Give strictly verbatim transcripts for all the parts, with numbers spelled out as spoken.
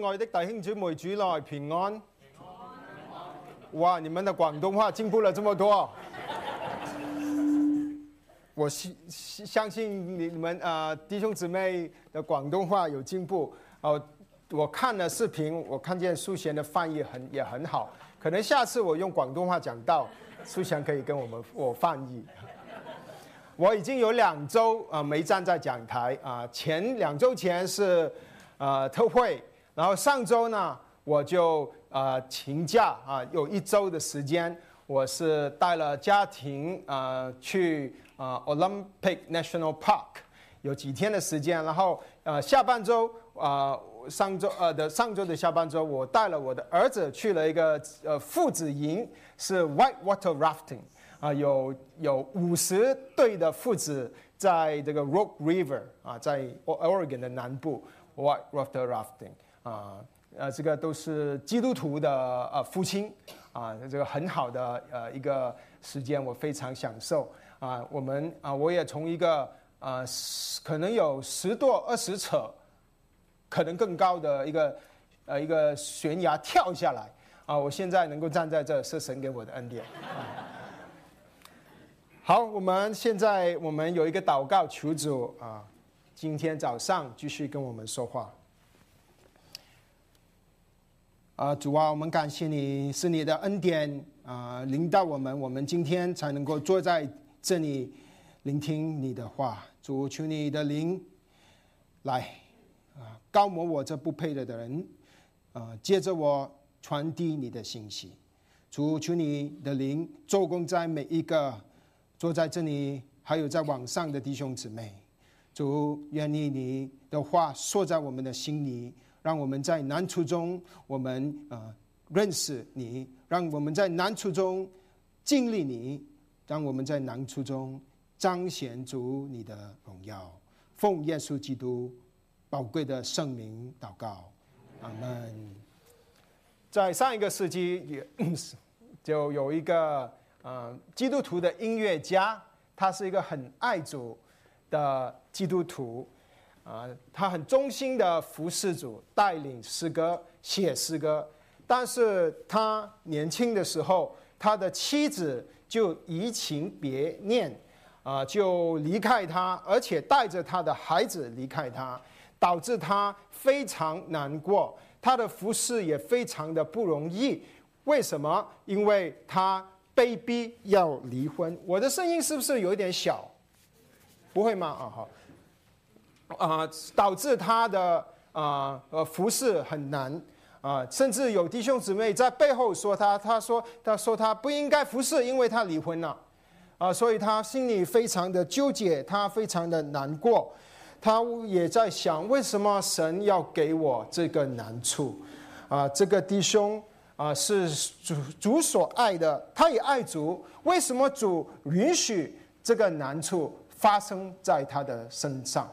爱的弟兄姊妹，主内平安。哇，你们的广东话进步了这么多！我相信你们呃弟兄姊妹的广东话有进步。哦，我看了视频，我看见苏贤的翻译很也很好。可能下次我用广东话讲到，苏贤可以跟我们我翻译。我已经有两周啊、呃、没站在讲台啊、呃，前两周前是呃特会，然后上周呢我就呃请假啊、呃，有一周的时间，我是带了家庭呃去呃 Olympic National Park， 有几天的时间，然后呃下半周啊、呃、上周呃的上周的下半周，我带了我的儿子去了一个呃父子营，是 Whitewater Rafting。啊，有有五十对的父子在这个 Rogue River 啊，在 Oregon 的南部 Whitewater Rafting 啊，呃，这个都是基督徒的呃父亲啊，这个很好的呃一个时间，我非常享受啊。我们啊，我也从一个呃可能有十多二十尺，可能更高的一个呃一个悬崖跳下来啊，我现在能够站在这，是神给我的恩典。啊好，我们现在我们有一个祷告，求主啊，今天早上继续跟我们说话。啊，主啊，我们感谢你，是你的恩典啊，领导我们，我们今天才能够坐在这里聆听你的话。主，求你的灵来啊，高摩我这不配的人啊，接着我传递你的信息。主，求你的灵做工在每一个坐在这里还有在网上的弟兄姊妹，主，愿意你的话说在我们的心里，让我们在难处中我们呃认识你，让我们在难处中经历你，让我们在难处中彰显主你的荣耀。奉耶稣基督宝贵的圣名祷告，阿们。在上一个世纪也就有一个呃，基督徒的音乐家，他是一个很爱主的基督徒，啊、呃，他很忠心的服侍主，带领诗歌，写诗歌。但是他年轻的时候，他的妻子就移情别恋，啊、呃，就离开他，而且带着他的孩子离开他，导致他非常难过，他的服侍也非常的不容易。为什么？因为他被逼要离婚。我的声音是不是有一点小？不会吗？啊好，啊、呃、导致他的啊呃服侍很难啊、呃，甚至有弟兄姊妹在背后说他，他说他说他不应该服侍，因为他离婚了啊、呃，所以他心里非常的纠结，他非常的难过，他也在想，为什么神要给我这个难处啊、呃？这个弟兄。啊、呃，是主主所爱的，他也爱主。为什么主允许这个难处发生在他的身上？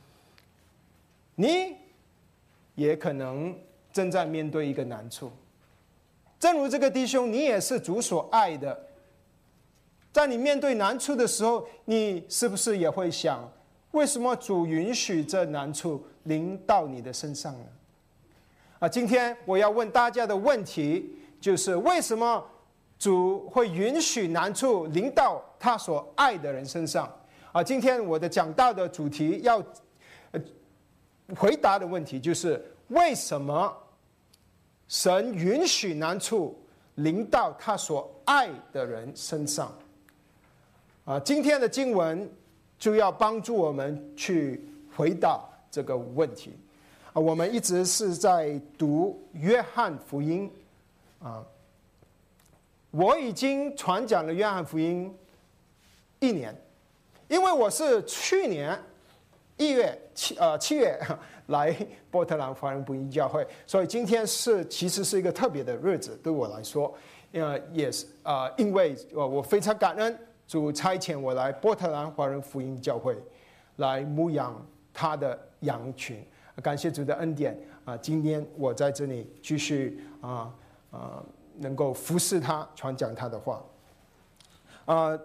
你也可能正在面对一个难处，正如这个弟兄，你也是主所爱的。在你面对难处的时候，你是不是也会想，为什么主允许这难处临到你的身上呢？啊，今天我要问大家的问题就是：为什么主会允许难处临到他所爱的人身上？啊，今天我的讲道的主题要、呃、回答的问题就是：为什么神允许难处临到他所爱的人身上？啊，今天的经文就要帮助我们去回答这个问题。我们一直是在读约翰福音啊，我已经传讲了约翰福音一年，因为我是去年一月七呃七月来波特兰华人福音教会，所以今天是其实是一个特别的日子对我来说，呃也是啊、呃，因为我非常感恩主差遣我来波特兰华人福音教会来牧养他的羊群。感谢主的恩典啊！今天我在这里继续啊啊，能够服侍他，传讲他的话。啊，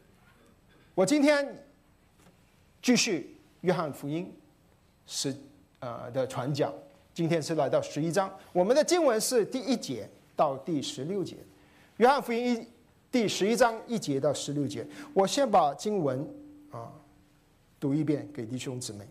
我今天继续约翰福音十呃的传讲。今天是来到十一章，我们的经文是第一节到第十六节，约翰福音一第十一章一节到十六节。我先把经文啊读一遍给弟兄姊妹。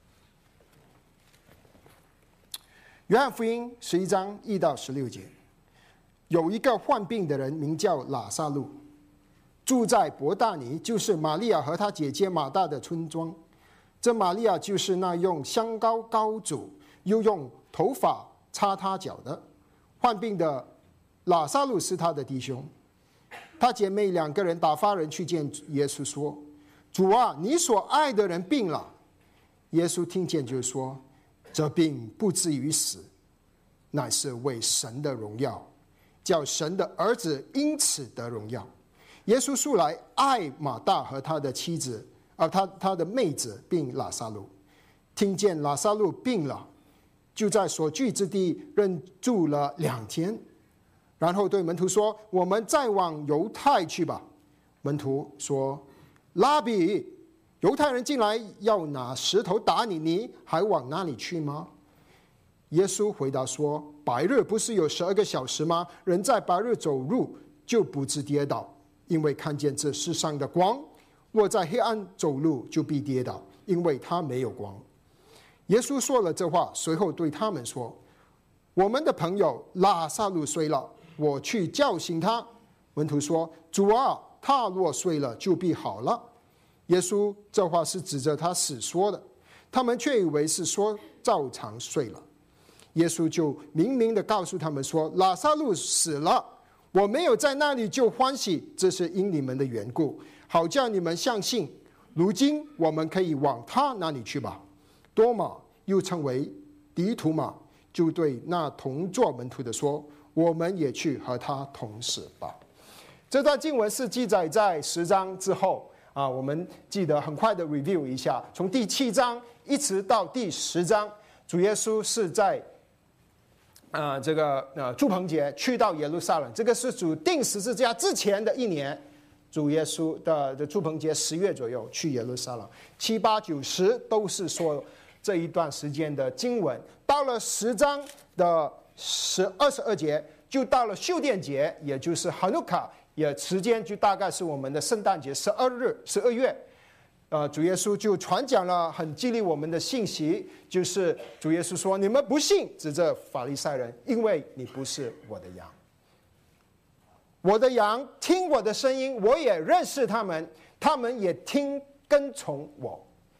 约翰福音十一章一到十六节，有一个患病的人名叫拉撒路，住在伯大尼，就是玛利亚和她姐姐马大的村庄。这玛利亚就是那用香膏膏主，又用头发擦他脚的。患病的拉撒路是他的弟兄。他姐妹两个人打发人去见耶稣说：主啊，你所爱的人病了。耶稣听见就说：这病不至于死，乃是为神的荣耀，叫神的儿子因此得荣耀。耶稣素来爱马大和他的妻子，啊，他他的妹子并拉撒路。听见拉撒路病了，就在所居之地仍住了两天，然后对门徒说：我们再往犹太去吧。门徒说：拉比，犹太人进来要拿石头打你，你还往那里去吗？耶稣回答说：白日不是有十二个小时吗？人在白日走路就不致跌倒，因为看见这世上的光；若在黑暗走路就必跌倒，因为他没有光。耶稣说了这话，随后对他们说：我们的朋友拉撒路睡了，我去叫醒他。门徒说：主啊，他若睡了就必好了。耶稣这话是指着他死说的，他们却以为是说照常睡了。耶稣就明明的告诉他们说：拉撒路死了，我没有在那里就欢喜，这是因你们的缘故，好叫你们相信。如今我们可以往他那里去吧。多马又称为迪图马，就对那同作门徒的说：我们也去和他同死吧。这段经文是记载在十章之后啊，我们记得很快的 review 一下，从第七章一直到第十章，主耶稣是在呃这个呃住棚节去到耶路撒冷，这个是主钉十字架之前的一年，主耶稣的的住棚节十月左右去耶路撒冷，七八九十都是说这一段时间的经文。到了十章的十二十二节，就到了修殿节，也就是哈努卡，也时间就大概是我们的圣诞节十二日十二月。呃，主耶稣就传讲了很激励我们的信息，就是主耶稣说：你们不信，指着法利赛人，因为你不是我的羊。我的羊听我的声音，我也认识他们，他们也听跟从我。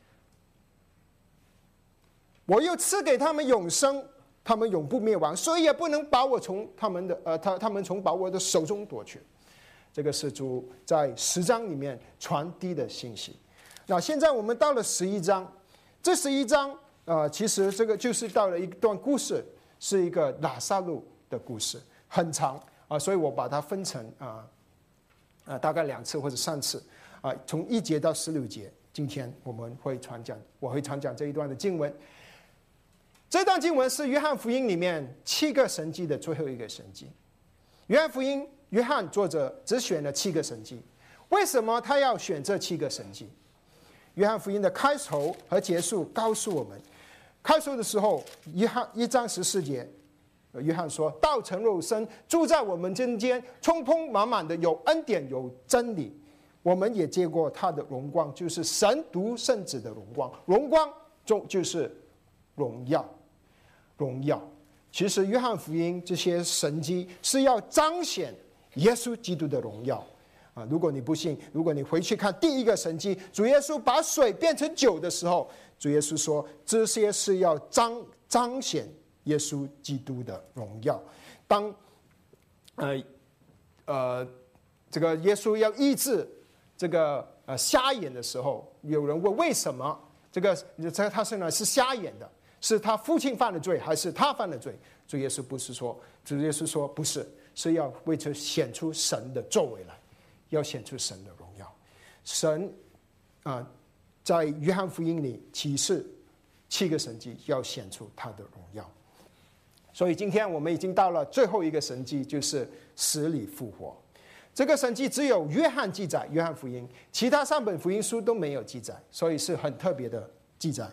我又赐给他们永生，他们永不灭亡，所以也不能把我从他们的呃，他他们从把我的手中夺去。这个是主在十章里面传递的信息。那现在我们到了十一章，这十一章呃，其实这个就是到了一段故事，是一个拉撒路的故事，很长啊、呃，所以我把它分成啊啊、呃呃、大概两次或者三次啊、呃，从一节到十六节。今天我们会传讲，我会传讲这一段的经文。这段经文是约翰福音里面七个神迹的最后一个神迹。约翰福音，约翰作者只选了七个神迹。为什么他要选这七个神迹？约翰福音的开头和结束告诉我们，开头的时候，约翰一章十四节，约翰说：道成肉身，住在我们中间，充充满满的有恩典有真理。我们也见过他的荣光，就是神独生子的荣光。荣光中就是荣耀，荣耀。其实约翰福音这些神迹是要彰显耶稣基督的荣耀啊！如果你不信，如果你回去看第一个神迹，主耶稣把水变成酒的时候，主耶稣说这些是要彰彰显耶稣基督的荣耀。当呃呃这个耶稣要医治这个呃瞎眼的时候，有人问为什么这个这他现在是瞎眼的？是他父亲犯了罪，还是他犯了罪？主耶稣不是说，主耶稣说不是，是要为此显出神的作为来，要显出神的荣耀。神啊、呃，在约翰福音里启示七个神迹，要显出他的荣耀。所以今天我们已经到了最后一个神迹，就是死里复活。这个神迹只有约翰记载，约翰福音，其他三本福音书都没有记载，所以是很特别的记载。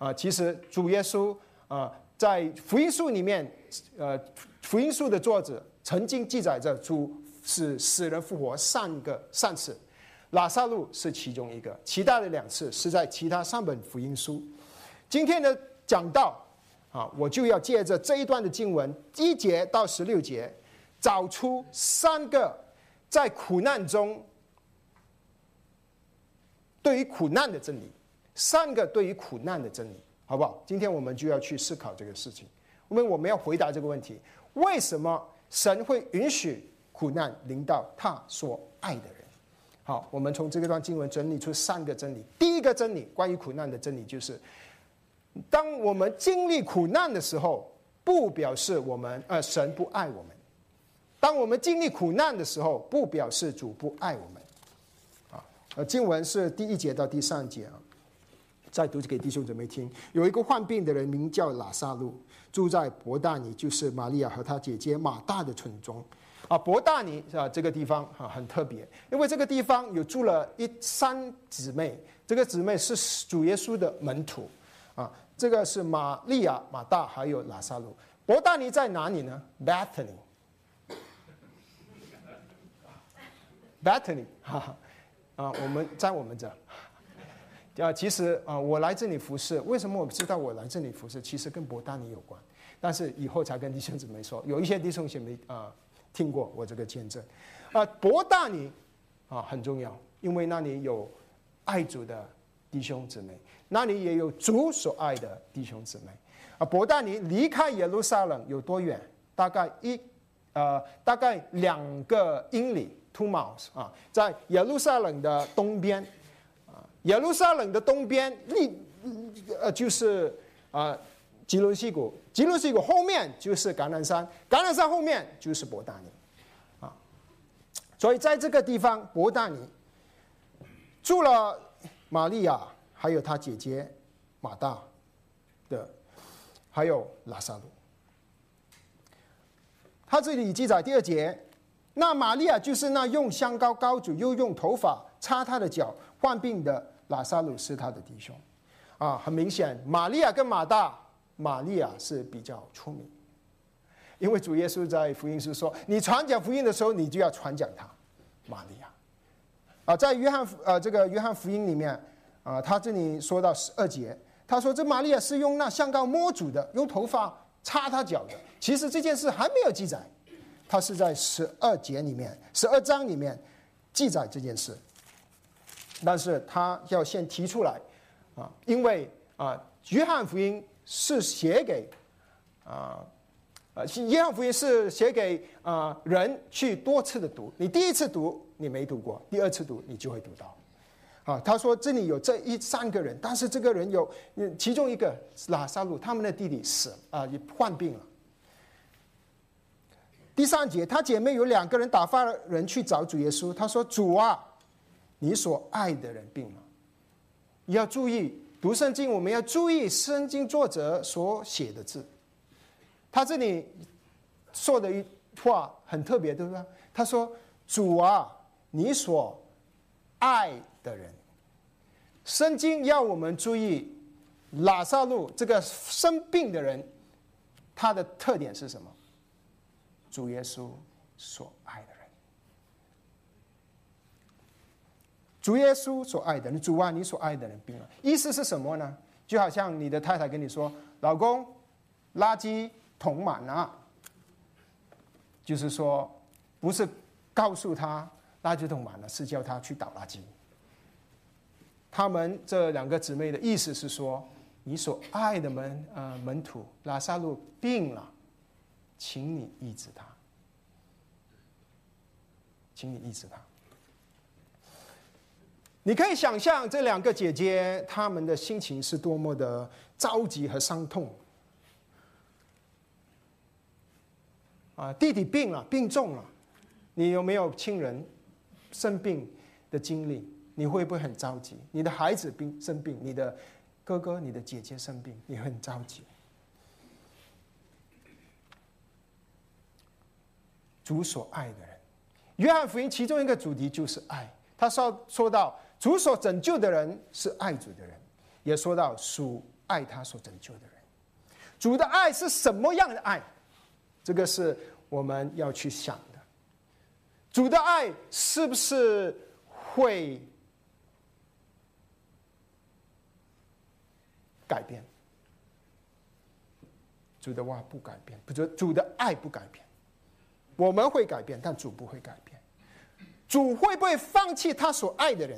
啊，其实主耶稣啊，在福音书里面，呃，福音书的作者曾经记载着主是死人复活三个三次，拉撒路是其中一个，其他的两次是在其他三本福音书。今天的讲道啊，我就要借着这一段的经文一节到十六节，找出三个在苦难中对于苦难的真理，三个对于苦难的真理，好不好？今天我们就要去思考这个事情，因为我们要回答这个问题：为什么神会允许苦难临到他所爱的人？好，我们从这段经文整理出三个真理。第一个真理，关于苦难的真理就是，当我们经历苦难的时候，不表示我们呃神不爱我们；当我们经历苦难的时候，不表示主不爱我们。啊，呃，经文是第一节到第三节啊。再读给弟兄姊妹听。有一个患病的人名叫拉撒路，住在伯大尼，就是玛利亚和她姐姐马大的村中。啊，伯大尼啊，这个地方啊很特别，因为这个地方有住了一三姊妹，这个姊妹是主耶稣的门徒啊。这个是玛利亚、马大还有拉撒路。伯大尼在哪里呢 ？Bethany，Bethany， 哈哈，啊，我们在我们这。啊，其实啊，我来这里服侍，为什么我知道我来这里服侍？其实跟伯大尼有关，但是以后才跟弟兄姊妹说。有一些弟兄姊妹啊听过我这个见证，啊，伯大尼啊很重要，因为那里有爱主的弟兄姊妹，那里也有主所爱的弟兄姊妹。啊，伯大尼离开耶路撒冷有多远？大概一呃大概两个英里 ，two miles 啊，在耶路撒冷的东边。耶路撒冷的东边，立呃就是啊基伦溪谷，基伦溪谷后面就是橄榄山，橄榄山后面就是伯大尼，啊，所以在这个地方，伯大尼住了玛利亚，还有她姐姐马大的，还有拉撒路。他这里记载第二节，那玛利亚就是那用香膏膏主，又用头发擦他的脚，患病的拉撒路是他的弟兄，啊，很明显，玛利亚跟马大，玛利亚是比较出名，因为主耶稣在福音书说，你传讲福音的时候，你就要传讲他，玛利亚，啊，在约翰呃这个约翰福音里面，啊，他这里说到十二节，他说这玛利亚是用那香膏摸主的，用头发擦他脚的，其实这件事还没有记载，他是在十二节里面，十二章里面记载这件事。但是他要先提出来，啊，因为啊，约翰福音是写给啊，呃，约翰福音是写给啊人去多次的读。你第一次读你没读过，第二次读你就会读到。啊，他说这里有这一三个人，但是这个人有其中一个拉撒路，他们的弟弟死啊，也患病了。第三节，他姐妹有两个人打发人去找主耶稣，他说：“主啊。”你所爱的人病了，你要注意读圣经，我们要注意圣经作者所写的字。他这里说的一话很特别，对不对？他说：“主啊，你所爱的人。”圣经要我们注意拉撒路这个生病的人，他的特点是什么？主耶稣所爱的人。主耶稣所爱的人，主啊，你所爱的人病了，意思是什么呢？就好像你的太太跟你说：“老公，垃圾桶满了。”就是说，不是告诉他垃圾桶满了，是叫他去倒垃圾。他们这两个姊妹的意思是说，你所爱的门呃门徒拉撒路病了，请你医治他，请你医治他。你可以想象这两个姐姐她们的心情是多么的着急和伤痛啊！弟弟病了，病重了，你有没有亲人生病的经历？你会不会很着急？你的孩子病生病，你的哥哥、你的姐姐生病，你会很着急。主所爱的人，约翰福音其中一个主题就是爱。他说说到主所拯救的人是爱主的人，也说到属爱他所拯救的人。主的爱是什么样的爱？这个是我们要去想的。主的爱是不是会改变？主的话不改变，不，主的爱不改变。我们会改变，但主不会改变。主会不会放弃他所爱的人？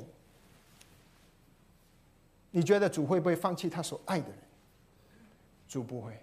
你觉得主会不会放弃他所爱的人？主不会。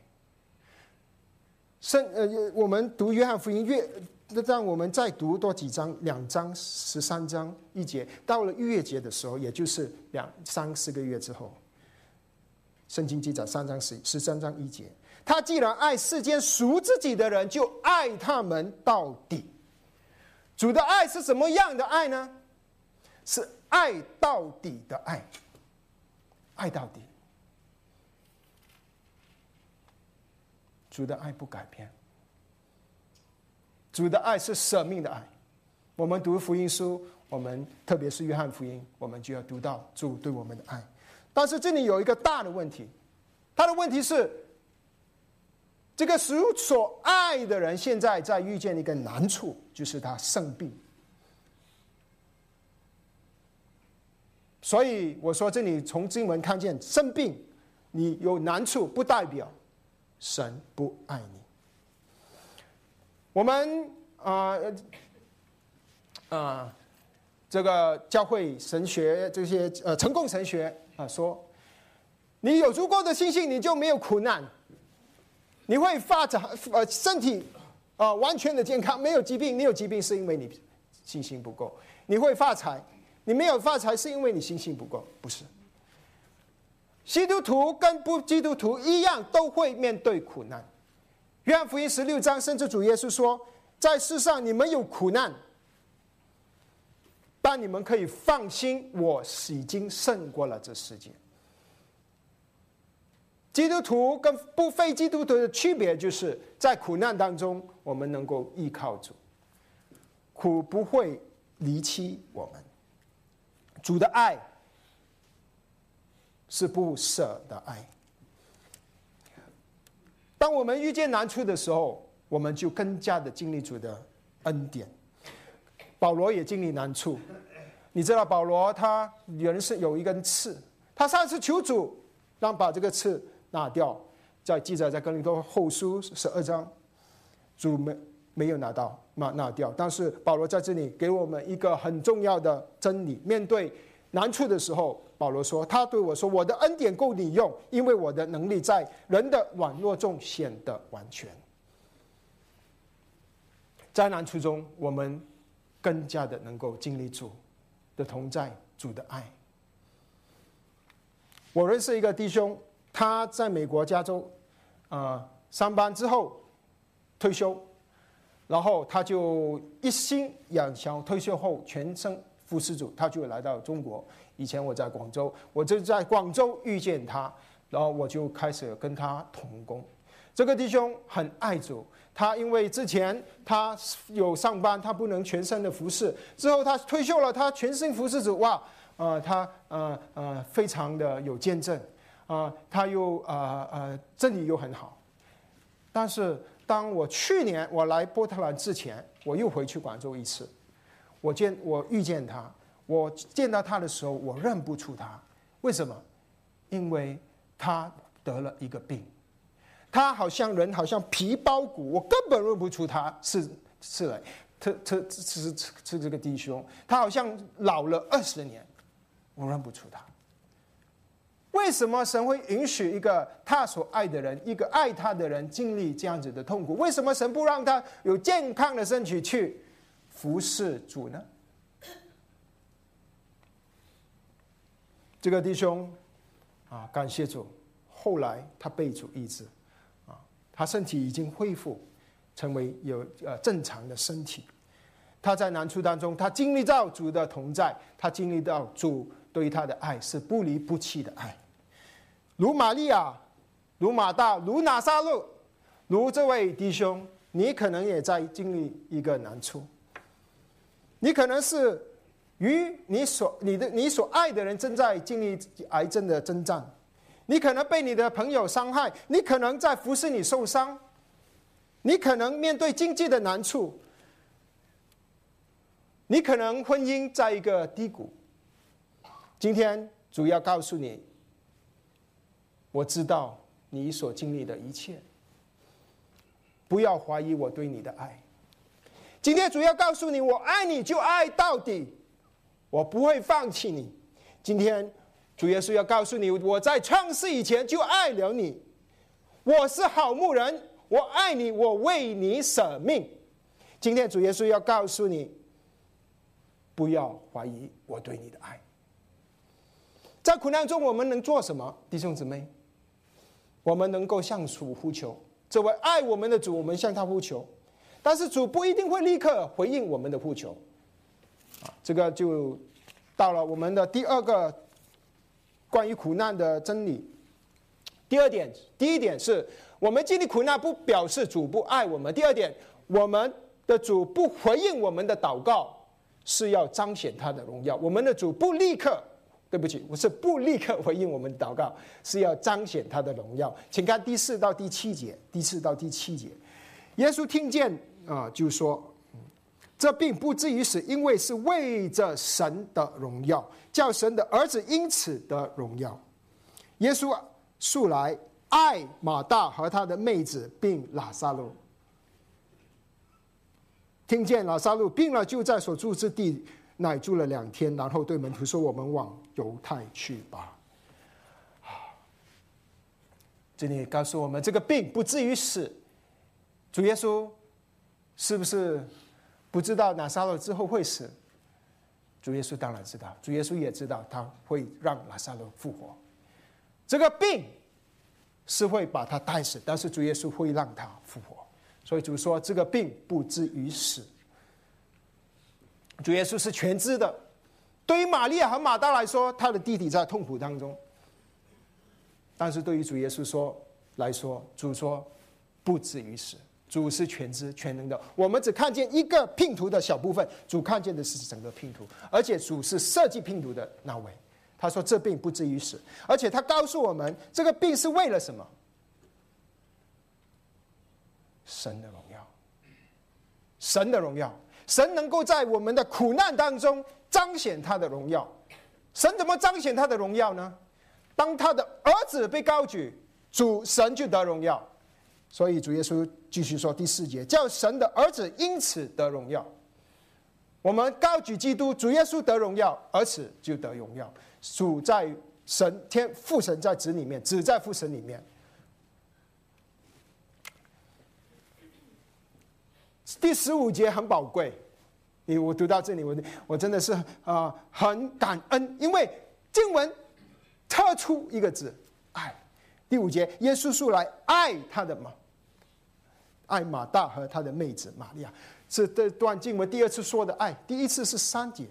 圣呃，我们读约翰福音，越让我们再读多几章，两章十三章一节，到了逾越节的时候，也就是两三四个月之后，圣经记载三章十十三章一节，他既然爱世间属自己的人，就爱他们到底。主的爱是什么样的爱呢？是爱到底的爱，爱到底。主的爱不改变，主的爱是舍命的爱。我们读福音书，我们特别是约翰福音，我们就要读到主对我们的爱。但是这里有一个大的问题，他的问题是，这个主所爱的人现在在遇见一个难处，就是他生病。所以我说这里从经文看见，生病你有难处，不代表神不爱你。我们啊呃、呃、这个教会神学这些呃成功神学啊、呃、说，你有足够的信心，你就没有苦难，你会发展呃身体啊、呃、完全的健康，没有疾病。你有疾病是因为你信心不够。你会发财，你没有发财是因为你信心不够，不是。基督徒跟不基督徒一样，都会面对苦难。约翰福音十六章，甚至主耶稣说，在世上你们有苦难，但你们可以放心，我已经胜过了这世界。基督徒跟不非基督徒的区别，就是在苦难当中，我们能够依靠主，苦不会离弃我们。主的爱是不舍的爱。当我们遇见难处的时候，我们就更加的经历主的恩典。保罗也经历难处，你知道保罗他人是有一根刺，他上次求主让把这个刺拿掉，在记载在哥林多后书十二章，主没没有拿到拿拿掉，但是保罗在这里给我们一个很重要的真理：面对难处的时候，保罗说，他对我说，我的恩典够你用，因为我的能力在人的软弱中显得完全。在难处中，我们更加的能够经历主的同在，主的爱。我认识一个弟兄，他在美国加州呃上班之后退休，然后他就一心想想退休后全身服侍主，他就来到中国。以前我在广州，我就在广州遇见他，然后我就开始跟他同工。这个弟兄很爱主，他因为之前他有上班，他不能全身的服侍，之后他退休了，他全身服侍主，哇，呃，他呃呃非常的有见证，啊、呃，他又呃呃真理又很好。但是当我去年我来波特兰之前，我又回去广州一次，我见我遇见他。我见到他的时候，我认不出他，为什么？因为他得了一个病，他好像人好像皮包骨，我根本认不出他是是来，他他是是这个弟兄，他好像老了二十年，我认不出他。为什么神会允许一个他所爱的人，一个爱他的人经历这样子的痛苦？为什么神不让他有健康的身体去服侍主呢？这个弟兄啊，感谢主，后来他被主医治，啊，他身体已经恢复，成为有呃正常的身体。他在难处当中，他经历到主的同在，他经历到主对他的爱是不离不弃的爱。如玛利亚，如马大，如拿撒勒，如这位弟兄，你可能也在经历一个难处，你可能是与你所你的你所爱的人正在经历癌症的征战， 你可能被你的朋友伤害，你可能在服侍你受伤，你可能面对经济的难处，你可能婚姻在一个低谷。今天主要告诉你，我知道你所经历的一切，不要怀疑我对你的爱。今天主要告诉你，我爱你就爱到底，我不会放弃你。今天主耶稣要告诉你，我在创世以前就爱了你，我是好牧人，我爱你，我为你舍命。今天主耶稣要告诉你，不要怀疑我对你的爱。在苦难中我们能做什么？弟兄姊妹，我们能够向主呼求，这位爱我们的主，我们向他呼求，但是主不一定会立刻回应我们的呼求。这个就到了我们的第二个关于苦难的真理。第二点，第一点是我们经历苦难不表示主不爱我们。第二点，我们的主不回应我们的祷告，是要彰显他的荣耀。我们的主不立刻，对不起，我是不立刻回应我们的祷告，是要彰显他的荣耀。请看第四到第七节，第四到第七节，耶稣听见啊、呃，就说。这并不至于死，因为是为着神的荣耀，叫神的儿子因此得荣耀。耶稣素来爱马大和他的妹子，并拉撒路。听见拉撒路病了，就在所住之地乃住了两天，然后对门徒说：“我们往犹太去吧。”这里告诉我们，这个病不至于死。主耶稣是不是不知道拿撒勒之后会死？主耶稣当然知道，主耶稣也知道他会让拿撒勒复活。这个病是会把他带死，但是主耶稣会让他复活。所以主说这个病不至于死。主耶稣是全知的。对于玛利亚和马大来说，他的弟弟在痛苦当中，但是对于主耶稣说来说，主说不至于死。主是全知全能的，我们只看见一个拼图的小部分，主看见的是整个拼图，而且主是设计拼图的那位。他说这病不至于死，而且他告诉我们这个病是为了什么？神的荣耀，神的荣耀，神能够在我们的苦难当中彰显他的荣耀。神怎么彰显他的荣耀呢？当他的儿子被高举，主神就得荣耀。所以主耶稣继续说第四节，叫神的儿子因此得荣耀。我们高举基督，主耶稣得荣耀，儿子就得荣耀。主在神天父神在子里面，子在父神里面。第十五节很宝贵，我读到这里，我我真的是啊、呃、很感恩，因为经文特出一个字爱。第五节，耶稣素来爱他的马。爱马大和他的妹子玛利亚，这这段经文第二次说的爱，第一次是三节。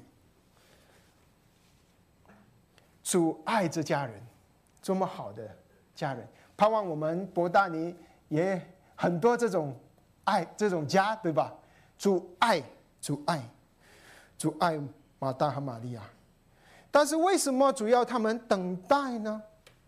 主爱这家人，多么好的家人！盼望我们伯大尼也很多这种爱，这种家，对吧？主爱，主爱，主爱马大和玛利亚。但是为什么主要他们等待呢？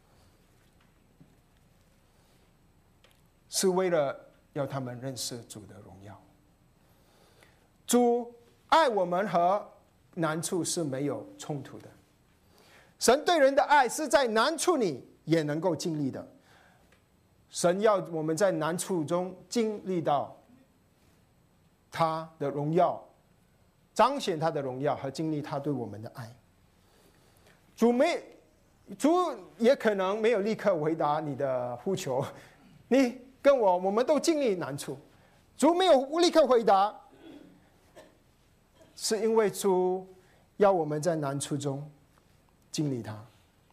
是为了要他们认识主的荣耀。主爱我们和难处是没有冲突的。神对人的爱是在难处里也能够经历的。神要我们在难处中经历到他的荣耀，彰显他的荣耀和经历他对我们的爱。主没，主也可能没有立刻回答你的呼求，你跟我，我们都经历难处，主没有立刻回答，是因为主要我们在难处中经历他。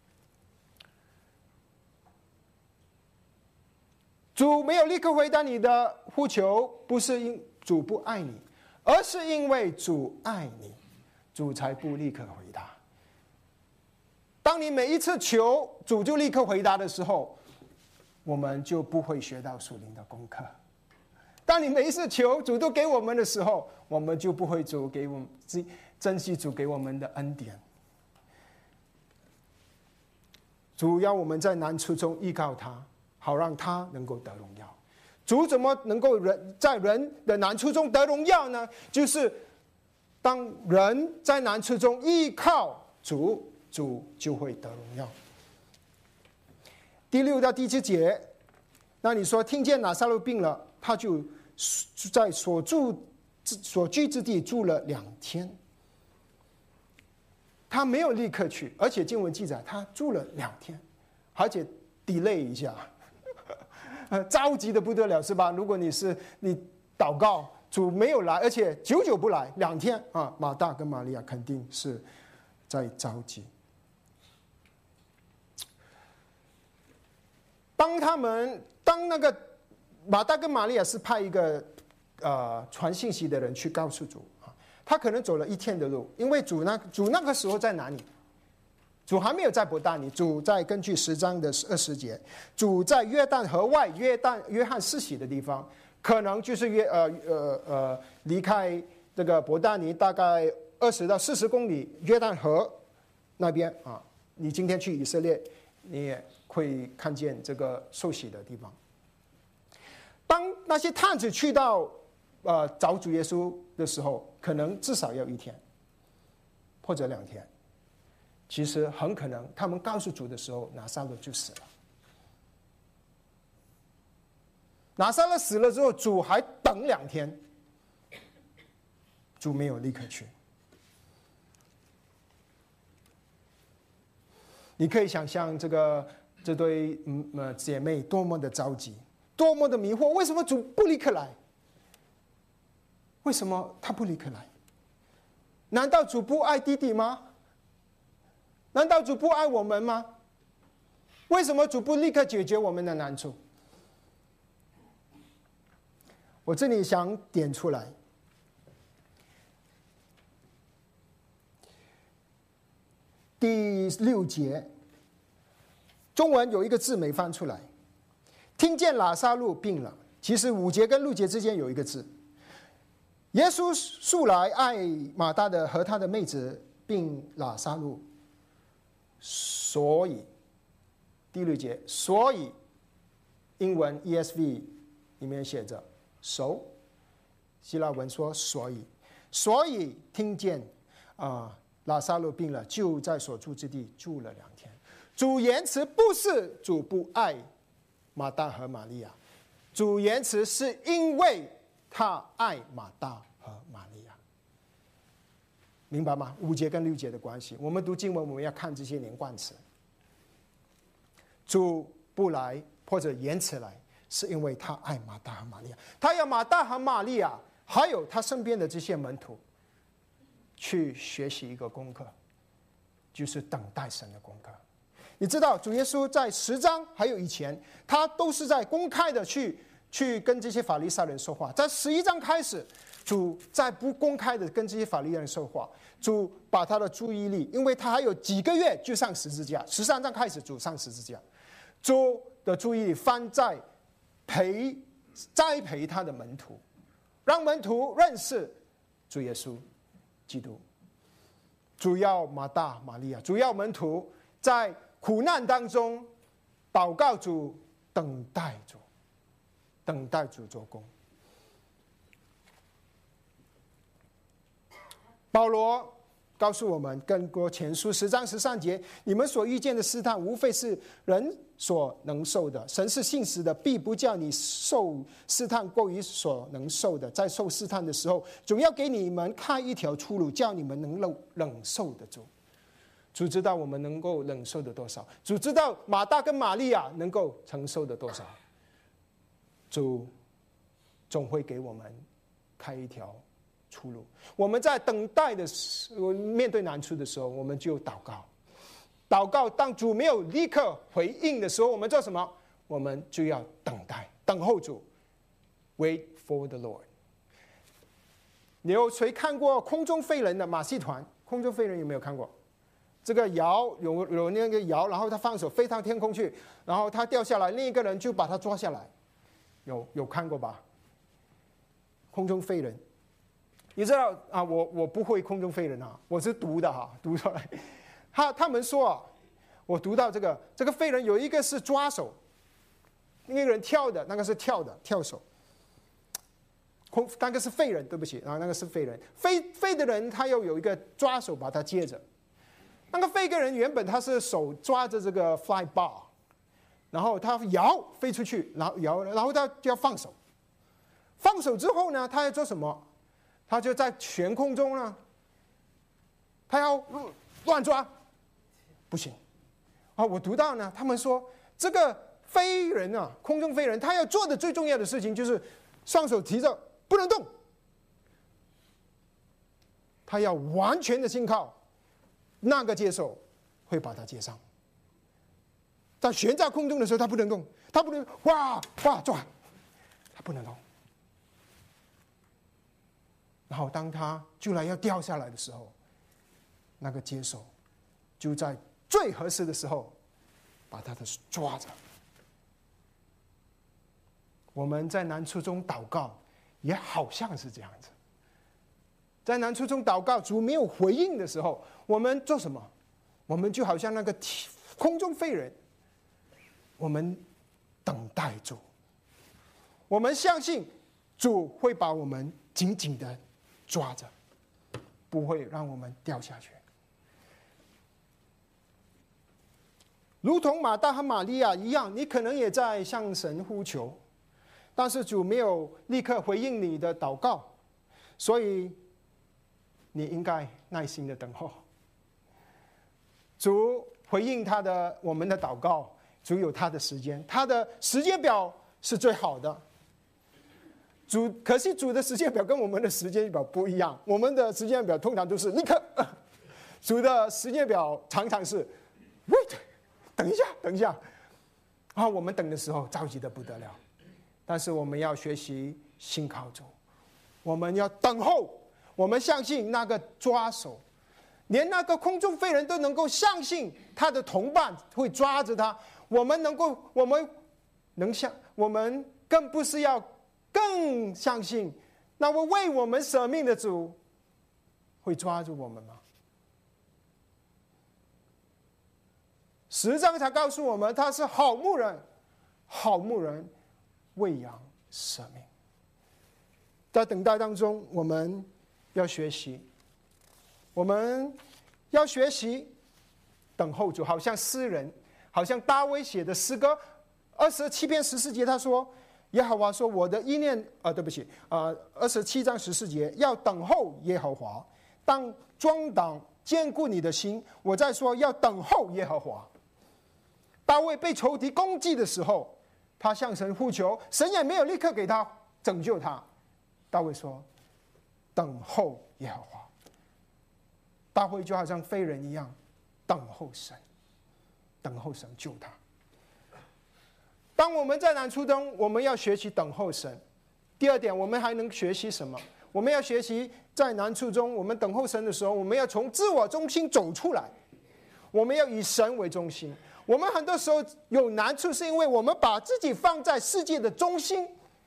主没有立刻回答你的呼求，不是因主不爱你，而是因为主爱你，主才不立刻回答。当你每一次求主就立刻回答的时候，我们就不会学到属灵的功课。当你每一次求主都给我们的时候，我们就不会主给我们珍惜主给我们的恩典。 主要我们在难处中依靠他，好让他能够得荣耀。主怎么能够人在人的难处中得荣耀呢？就是当人在难处中依靠主，主就会得荣耀。第六到第七节，那你说听见拿撒勒病了，他就在所住所居之地住了两天。他没有立刻去，而且经文记载他住了两天，而且 delay 一下，着急的不得了，是吧？如果你是你祷告主没有来，而且久久不来，两天啊，马大跟玛利亚肯定是在着急。当他们当那个马大跟玛利亚是派一个呃传信息的人去告诉主。他可能走了一天的路，因为主那主那个时候在哪里？主还没有在伯大尼，主在根据十章的二十节，主在约旦河外约旦约翰施洗的地方，可能就是约呃呃呃离开这个伯大尼大概二十到四十公里，约旦河那边啊。你今天去以色列，你也会看见这个受洗的地方。当那些探子去到呃找主耶稣的时候，可能至少要一天或者两天。其实很可能他们告诉主的时候，拿撒勒就死了。拿撒勒死了之后，主还等两天，主没有立刻去。你可以想象这个这对嗯呃姐妹多么的着急，多么的迷惑，为什么主不立刻来？为什么他不立刻来？难道主不爱弟弟吗？难道主不爱我们吗？为什么主不立刻解决我们的难处？我这里想点出来，第六节，中文有一个字没翻出来，听见拉撒路病了。其实五节跟六节之间有一个字。耶稣素来爱马大的和他的妹子并拉撒路，所以第六节，所以英文 E S V 里面写着 so， 希腊文说所以，所以听见啊、呃、拉撒路病了，就在所住之地住了两天。主言辞不是主不爱马大和玛利亚，主言辞是因为他爱马大和玛利亚，明白吗？五节跟六节的关系，我们读经文我们要看这些连贯词。主不来或者延迟来，是因为他爱马大和玛利亚，他要马大和玛利亚还有他身边的这些门徒去学习一个功课，就是等待神的功课。你知道主耶稣在十章还有以前，他都是在公开的去去跟这些法利赛人说话。在十一章开始，主在不公开的跟这些法利赛人说话。主把他的注意力，因为他还有几个月就上十字架。十三章开始，主上十字架，主的注意力放在培栽培他的门徒，让门徒认识主耶稣基督。主要马大、玛利亚，主要门徒在苦难当中祷告主，等待主，等待主做工。保罗告诉我们，更多前书十章十三节，你们所遇见的试探，无非是人所能受的。神是信实的，必不叫你受试探过于所能受的。在受试探的时候，总要给你们开一条出路，叫你们能忍受得住。主知道我们能够忍受的多少，主知道马大跟玛利亚能够承受的多少，主总会给我们开一条出路。我们在等待的时候，面对难处的时候，我们就祷告。祷告，当主没有立刻回应的时候，我们做什么？我们就要等待，等候主。Wait for the Lord。你有谁看过空中飞人的马戏团？空中飞人有没有看过？这个摇有有那个摇，然后他放手飞到天空去，然后他掉下来，另一个人就把他抓下来。有有看过吧？空中飞人。你知道啊，我我不会空中飞人啊，我是读的哈，读出来。他他们说啊， 我读到这个这个废人有一个是抓手，那个人跳的那个是跳的跳手，空那个是废人，对不起，然后那个是废人，废废的人他又有一个抓手把他接着。那个废个人原本他是手抓着这个 fly bar， 然后他摇飞出去，然后摇，然后他就要放手。放手之后呢，他要做什么？他就在悬空中呢，他要乱抓，不行。啊，我读到呢，他们说这个飞人啊，空中飞人，他要做的最重要的事情就是双手提着不能动，他要完全的信靠那个接手会把他接上。在悬在空中的时候，他不能动，他不能哇哇抓，他不能动。然后当他就来要掉下来的时候，那个接手就在最合适的时候把他的抓着。我们在难处中祷告也好像是这样子，在难处中祷告主没有回应的时候，我们做什么？我们就好像那个空中飞人，我们等待主，我们相信主会把我们紧紧的抓着，不会让我们掉下去。如同马大和玛利亚一样，你可能也在向神呼求，但是主没有立刻回应你的祷告，所以你应该耐心的等候。主回应他的我们的祷告，主有他的时间，他的时间表是最好的。主可惜主的时间表跟我们的时间表不一样，我们的时间表通常都是立刻，主的时间表常常是 wait， 等一下，等一下，啊，我们等的时候着急的不得了。但是我们要学习信靠主，我们要等候，我们相信那个抓手，连那个空中飞人都能够相信他的同伴会抓着他，我们能够，我们能相，我们更不是要更相信那位为我们舍命的主会抓住我们吗？十章才告诉我们，他是好牧人，好牧人喂养舍命。在等待当中，我们要学习，我们要学习等候主，好像诗人，好像大卫写的诗歌二十七篇十四节，他说耶和华说：“我的意念，啊，对不起，啊，二十七章十四节，要等候耶和华，当壮胆坚固你的心。”我在说要等候耶和华。大卫被仇敌攻击的时候，他向神呼求，神也没有立刻给他拯救他。大卫说：“等候耶和华。”大卫就好像飞人一样，等候神，等候神救他。当我们在难处中，我们要学习等候神。第二点，我们还能学习什么？我们要学习在难处中，我们等候神的时候，我们要从自我中心走出来，我们要以神为中心。我们很多时候有难处，是因为我们把自己放在世界的中心，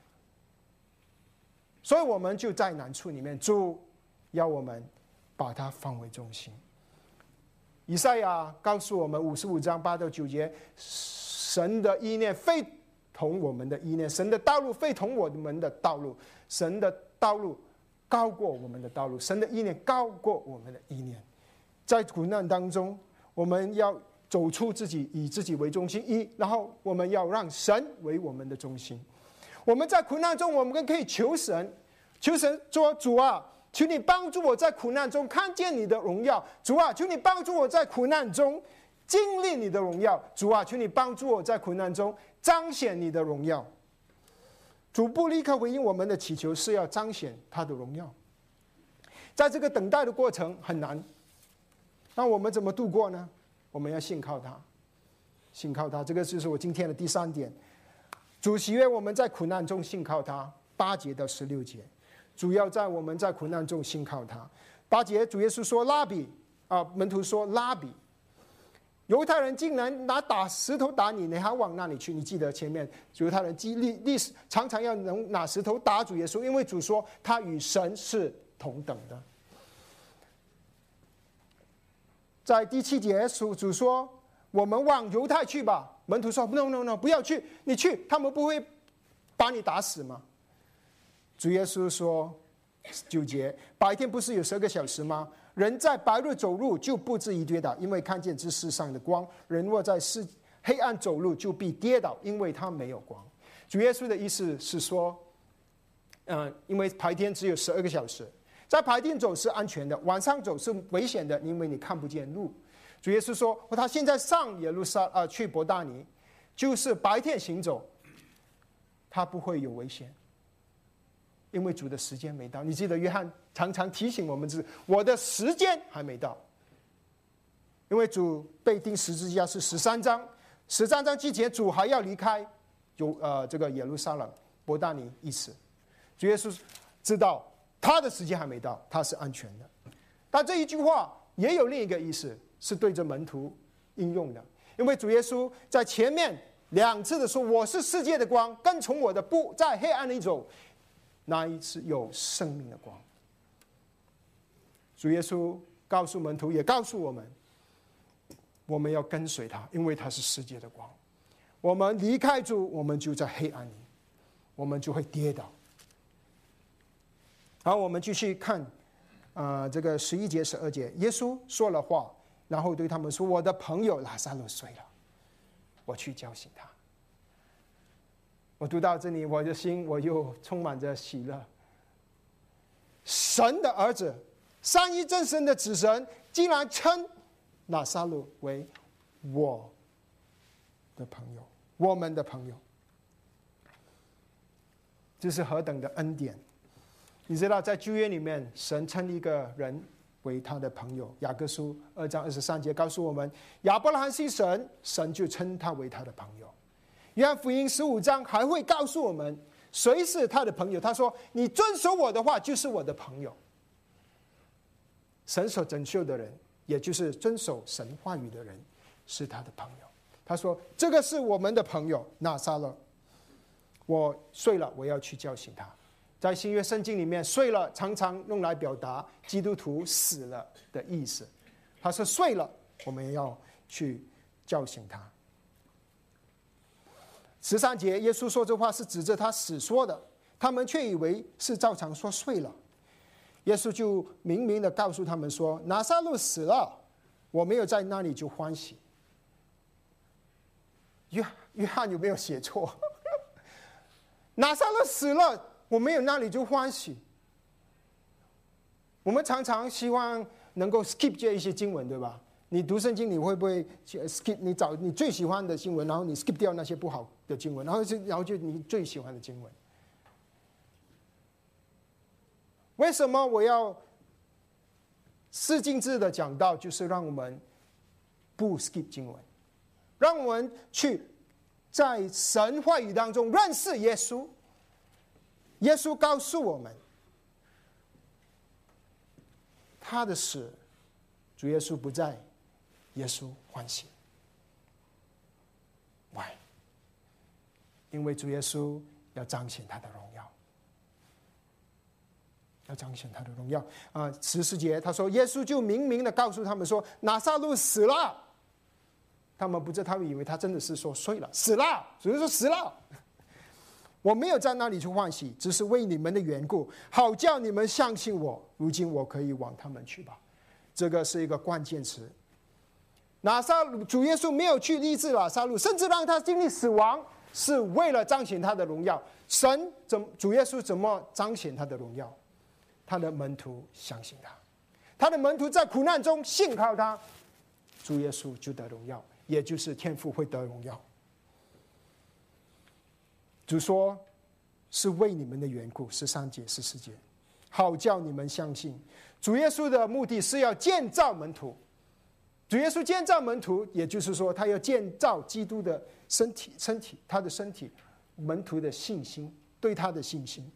所以我们就在难处里面。主要我们把它放为中心。以赛亚告诉我们五十五章八到九节，神的意念非同我们的意念，神的道路非同我们的道路，神的道路高过我们的道路，神的意念高过我们的意念。在苦难当中，我们要走出自己，以自己为中心，一，然后我们要让神为我们的中心。我们在苦难中，我们可以求神，求神说：“主啊，求你帮助我在苦难中看见你的荣耀。主啊，求你帮助我在苦难中经历你的荣耀。主啊，求你帮助我在苦难中彰显你的荣耀。”主不立刻回应我们的祈求，是要彰显他的荣耀。在这个等待的过程很难，那我们怎么度过呢？我们要信靠他，信靠他。这个就是我今天的第三点。主喜悦我们在苦难中信靠他，八节到十六节，主要在我们在苦难中信靠他。八节，主耶稣说：“拉比啊，门徒说拉比。”犹太人竟然拿打石头打你，你还往那里去？你记得前面犹太人历历史常常要能拿石头打主耶稣，因为主说他与神是同等的。在第七节，主说：“ 我们往犹太去吧。门徒说 ：“No No No， 不要去，你去，他们不会把你打死吗？”主耶稣说：“九节，白天不是有十二个小时吗？人在白日走路就不至于跌倒，因为看见这世上的光；人若在世黑暗走路，就必跌倒，因为他没有光。”主耶稣的意思是说，嗯、呃，因为白天只有十二个小时，在白天走是安全的，晚上走是危险的，因为你看不见路。主耶稣说，他现在上耶路撒呃去伯大尼，就是白天行走，他不会有危险，因为主的时间没到。你记得约翰常常提醒我们是，我的时间还没到，因为主被钉十字架是十三章，十三章之前主还要离开有呃这个耶路撒冷伯大尼一次。主耶稣知道他的时间还没到，他是安全的。但这一句话也有另一个意思，是对着门徒应用的，因为主耶稣在前面两次的说：“我是世界的光，跟从我的不在黑暗里走，那一次有生命的光。”主耶稣告诉门徒，也告诉我们，我们要跟随他，因为他是世界的光。我们离开主，我们就在黑暗里，我们就会跌倒。好，我们继续看，呃，这个十一节、十二节，耶稣说了话，然后对他们说：“我的朋友拉撒路睡了，我去叫醒他。”我读到这里，我的心我又充满着喜乐。神的儿子，三一真神的子神，竟然称拉撒路为我的朋友，我们的朋友，这是何等的恩典！你知道，在旧约里面，神称一个人为他的朋友。雅各书二章二十三节告诉我们，亚伯拉罕信神，神就称他为他的朋友。约翰福音十五章还会告诉我们，谁是他的朋友。他说：“你遵守我的话，就是我的朋友。”神所拯救的人，也就是遵守神话语的人，是他的朋友。他说：“这个是我们的朋友拿撒勒，我睡了，我要去叫醒他。”在新约圣经里面，睡了常常用来表达基督徒死了的意思。他说睡了，我们要去叫醒他。十三节，耶稣说这话是指着他死说的，他们却以为是照常说睡了。耶稣就明明的告诉他们说：“拿撒路死了，我没有在那里就欢喜。”约约翰有没有写错？拿撒勒死了，我没有那里就欢喜。我们常常希望能够 skip 这一些经文，对吧？你读圣经，你会不会 skip？ 你找你最喜欢的经文，然后你 skip 掉那些不好的经文，然后就然后就你最喜欢的经文。为什么我要四经制的讲道？就是让我们不 skip 经文，让我们去在神话语当中认识耶稣。耶稣告诉我们，他的死，主耶稣不在，耶稣欢喜。Why？ 因为主耶稣要彰显他的荣耀，要彰显他的荣耀啊！十四节他说，耶稣就明明的告诉他们说，拿撒路死了。他们不知道，他们以为他真的是说睡了，死了，主耶稣死了。我没有在那里去欢喜，只是为你们的缘故，好叫你们相信我。如今我可以往他们去吧。这个是一个关键词。拿撒路，主耶稣没有去医治拿撒路，甚至让他经历死亡，是为了彰显他的荣耀。神怎主耶稣怎么彰显他的荣耀？他的门徒相信他，他的门徒在苦难中信靠他，主耶稣就得荣耀，也就是天父会得荣耀。主说是为你们的缘故，十三节、十四节，好叫你们相信。主耶稣的目的是要建造门徒，主耶稣建造门徒，也就是说他要建造基督的身体，身体他的身体，门徒的信心，对他的信心，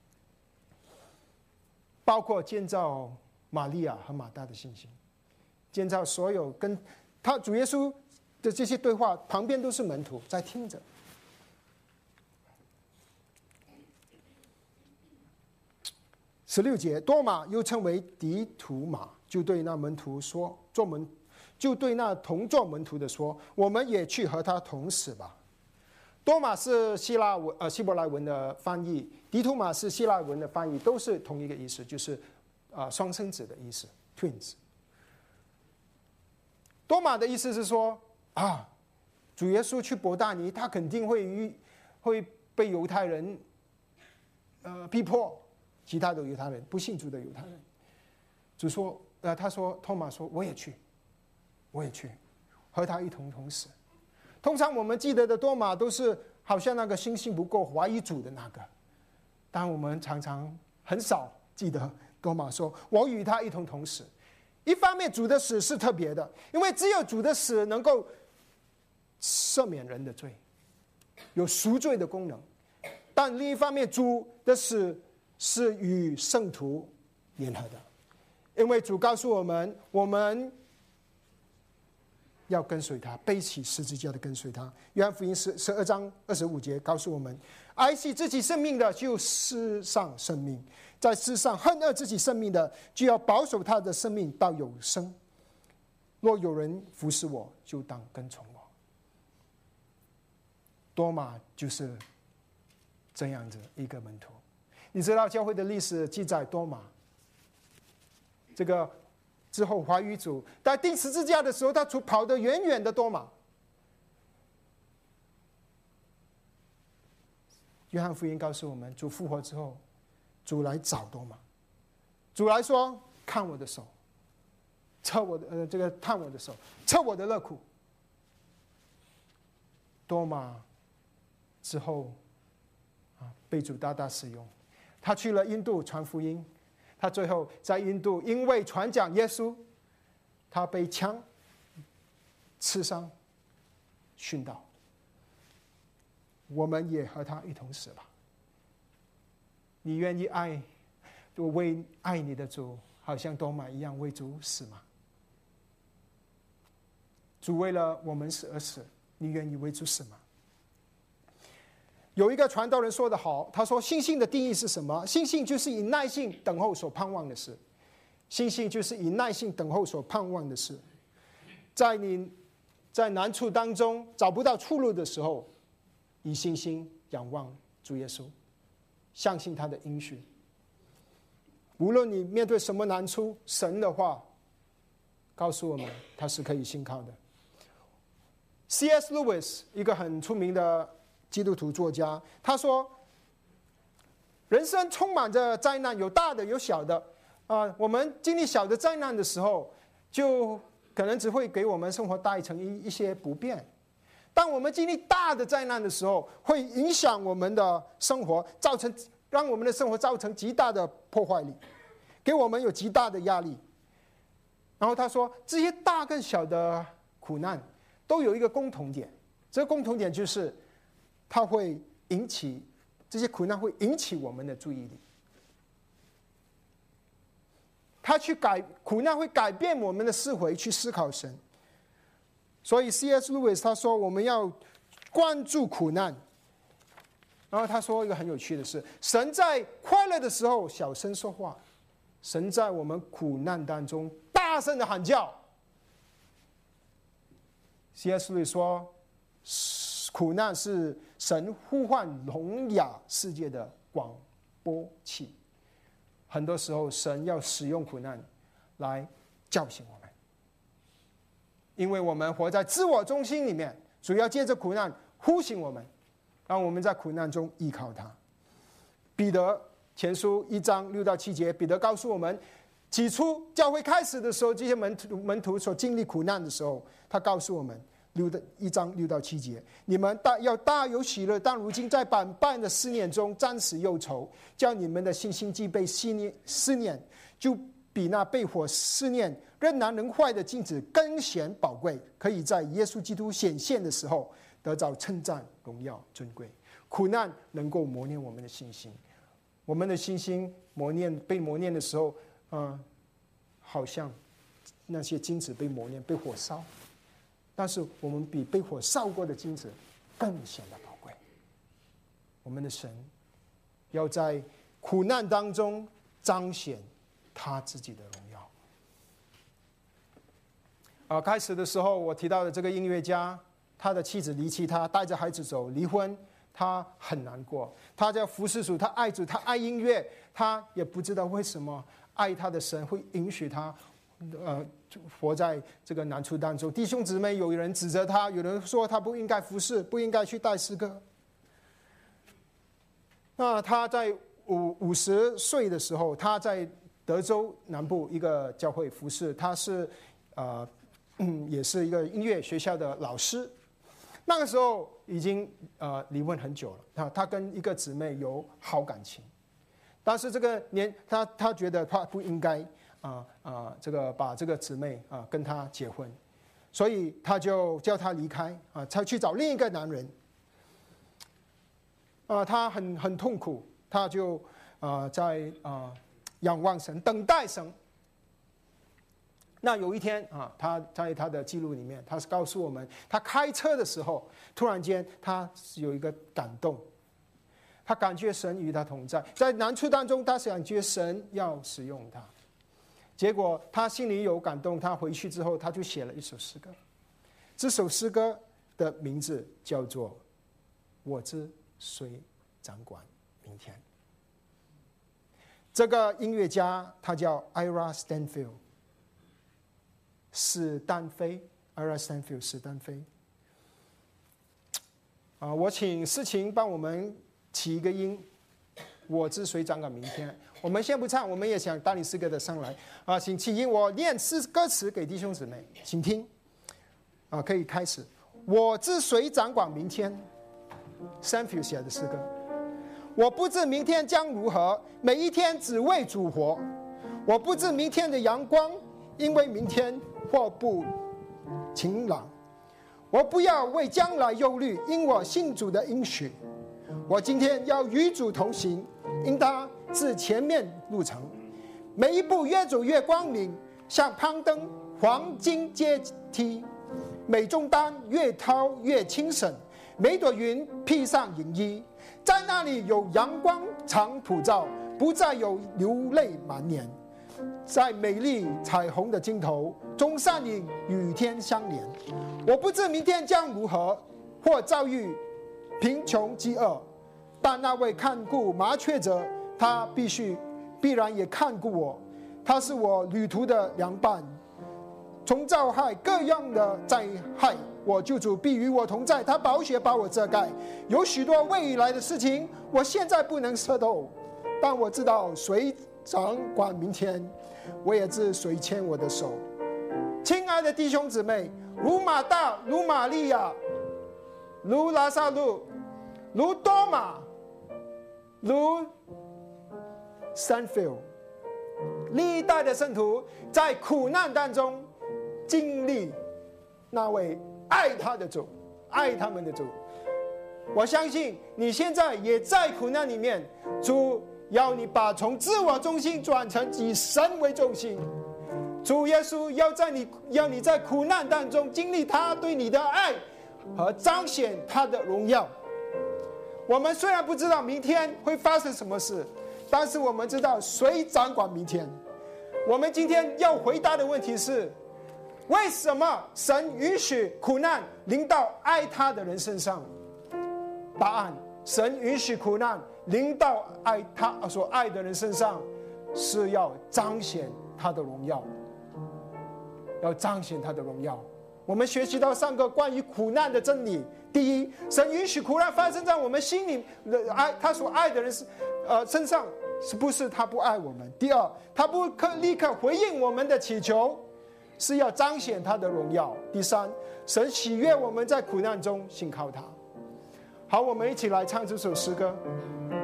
包括建造玛利亚和马大的信心，建造所有跟他主耶稣的这些对话，旁边都是门徒在听着。十六节，多马又称为迪图马，就对那门徒说：“做门就对那同作门徒的说：“我们也去和他同死吧。”多马是希腊文呃希伯来文的翻译，迪图马是希腊文的翻译，都是同一个意思，就是啊、呃、双生子的意思 ，twins。多马的意思是说啊，主耶稣去伯大尼，他肯定会遇会被犹太人呃逼迫，其他的犹太人不信主的犹太人，主说呃他说托马说我也去，我也去，和他一同同死。通常我们记得的多马都是好像那个信心不够怀疑主的那个，但我们常常很少记得多马说我与他一同同死。一方面主的死是特别的，因为只有主的死能够赦免人的罪，有赎罪的功能。但另一方面主的死是与圣徒联合的，因为主告诉我们我们要跟随他，背起十字架的跟随他。约翰福音十十二章二十五节告诉我们，爱惜自己生命的就世上生命，在世上恨恶自己生命的就要保守他的生命到有生。若有人服侍我，就当跟从我。多马就是这样子一个门徒。你知道教会的历史记载多马这个之后怀疑主，在钉十字架的时候，他跑得远远的多马。约翰福音告诉我们，主复活之后，主来找多马，主来说：“看我的手，测我的呃这个探我的手，测我的肋骨。”多马之后啊，被主大大使用，他去了印度传福音。他最后在印度，因为传讲耶稣，他被枪刺伤、殉道。我们也和他一同死吧。你愿意爱，就为爱你的主，好像多马一样为主死吗？主为了我们死而死，你愿意为主死吗？有一个传道人说得好，他说信心的定义是什么？信心就是以耐性等候所盼望的事。信心就是以耐性等候所盼望的事。在你在难处当中找不到出路的时候，以信心仰望主耶稣，相信他的应许。无论你面对什么难处，神的话告诉我们他是可以信靠的。C S Lewis 一个很出名的基督徒作家，他说人生充满着灾难，有大的有小的啊、呃。我们经历小的灾难的时候，就可能只会给我们生活带成一一些不便。当我们经历大的灾难的时候，会影响我们的生活，造成让我们的生活造成极大的破坏力，给我们有极大的压力。然后他说，这些大跟小的苦难都有一个共同点，这个共同点就是它会引起这些苦难会引起我们的注意力，它去改苦难会改变我们的思维，去思考神。所以 C S Lewis 他说我们要关注苦难，然后他说一个很有趣的是，神在快乐的时候小声说话，神在我们苦难当中大声的喊叫。C S Lewis 说，苦难是神呼唤聋哑世界的广播器。很多时候神要使用苦难来叫醒我们，因为我们活在自我中心里面，主要借着苦难呼醒我们，让我们在苦难中依靠他。彼得前书一章六到七节，彼得告诉我们，起初教会开始的时候，这些门徒门徒所经历苦难的时候，他告诉我们六的一章六到七节，你们大要大有喜乐，但如今在百般的思念中暂时忧愁，叫你们的信心既被思念思念，就比那被火思念仍然能坏的金子更显宝贵，可以在耶稣基督显现的时候得到称赞、荣耀、尊贵。苦难能够磨练我们的信心，我们的信心磨练被磨练的时候，呃，好像那些金子被磨练、被火烧。但是我们比被火烧过的金子更显得宝贵。我们的神要在苦难当中彰显他自己的荣耀。 啊，开始的时候我提到的这个音乐家，他的妻子离弃他，带着孩子走，离婚，他很难过。他叫服侍主，他爱主，他爱音乐，他也不知道为什么爱他的神会允许他，呃，活在这个难处当中。弟兄姊妹，有人指责他，有人说他不应该服侍，不应该去带诗歌。那他在五五十岁的时候，他在德州南部一个教会服侍，他是呃。嗯，也是一个音乐学校的老师。那个时候已经呃离婚很久了，他他跟一个姊妹有好感情，但是这个年他他觉得他不应该啊啊、呃呃、这个把这个姊妹啊、呃、跟他结婚，所以他就叫他离开啊，他去找另一个男人。啊、呃，他很很痛苦，他就啊、呃、在啊、呃、仰望神，等待神。那有一天啊，他在他的记录里面，他是告诉我们，他开车的时候，突然间他有一个感动，他感觉神与他同在，在难处当中，他感觉神要使用他。结果他心里有感动，他回去之后，他就写了一首诗歌。这首诗歌的名字叫做《我知谁掌管明天》。这个音乐家他叫 Ira Stanfield。史丹菲 ，Ira Stanfield， 史丹菲。啊，我请世琴帮我们起一个音，我知谁掌管明天。我们先不唱，我们也想带领诗歌的上来啊，请起音，我念诗歌词给弟兄姊妹，请听。啊，可以开始。我知谁掌管明天 ，Stanfield 写的诗歌。我不知明天将如何，每一天只为主活。我不知明天的阳光，因为明天或不晴朗。我不要为将来忧虑，因我信主的应许。我今天要与主同行，因他自前面路程。每一步越走越光明，像攀登黄金阶梯。每中单越涛越轻省，每朵云披上银衣。在那里有阳光常普照，不再有流泪满脸。在美丽彩虹的尽头，中山岭与天相连。我不知明天将如何，或遭遇贫穷饥饿，但那位看顾麻雀者，他必须必然也看顾我。他是我旅途的良伴，从灾害各样的灾害，我救主必与我同在，他宝血把我遮盖。有许多未来的事情，我现在不能猜透，但我知道谁掌管明天，我也知谁牵我的手。亲爱的弟兄姊妹，如马大，如玛利亚，如拉撒路，如多马，如 Stanfield， 历代的圣徒在苦难当中经历那位爱他的主，爱他们的主。我相信你现在也在苦难里面，主要你把从自我中心转成以神为中心。主耶稣要在你要你在苦难当中经历他对你的爱和彰显他的荣耀。我们虽然不知道明天会发生什么事，但是我们知道谁掌管明天。我们今天要回答的问题是，为什么神允许苦难临到爱他的人身上？答案：神允许苦难临到爱他所爱的人身上，是要彰显他的荣耀，要彰显他的荣耀。我们学习到三个关于苦难的真理：第一，神允许苦难发生在我们心里的爱他所爱的人呃身上，是不是他不爱我们？第二，他不可立刻回应我们的祈求，是要彰显他的荣耀。第三，神喜悦我们在苦难中信靠他。好，我们一起来唱这首诗歌。